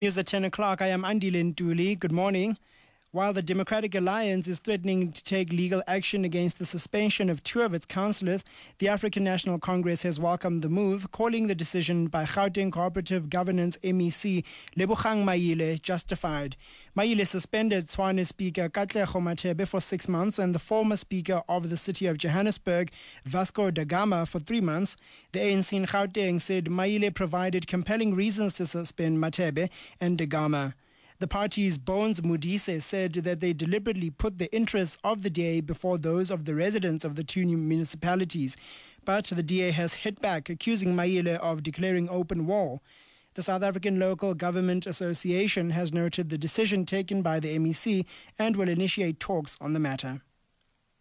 News at 10 o'clock. I am Andile Ntuli. Good morning. While the Democratic Alliance is threatening to take legal action against the suspension of two of its councillors, the African National Congress has welcomed the move, calling the decision by Gauteng Cooperative Governance MEC Lebogang Maile justified. Maile suspended Tshwane Speaker Katlego Mathebe for 6 months and the former Speaker of the City of Johannesburg, Vasco da Gama, for 3 months. The ANC in Gauteng said Maile provided compelling reasons to suspend Mathebe and da Gama. The party's Bones Modise said that they deliberately put the interests of the DA before those of the residents of the two new municipalities. But the DA has hit back, accusing Maile of declaring open war. The South African Local Government Association has noted the decision taken by the MEC and will initiate talks on the matter.